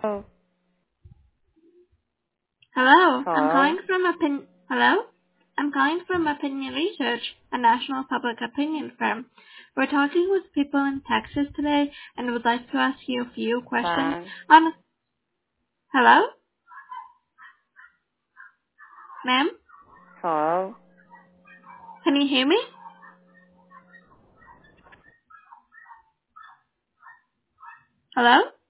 Oh, Hello, hello. I'm calling from Opinion Research, a national public opinion firm. We're talking with people in Texas today and would like to ask you a few questions Fine. on. Hello, ma'am, Hello. can you hear me? Hello.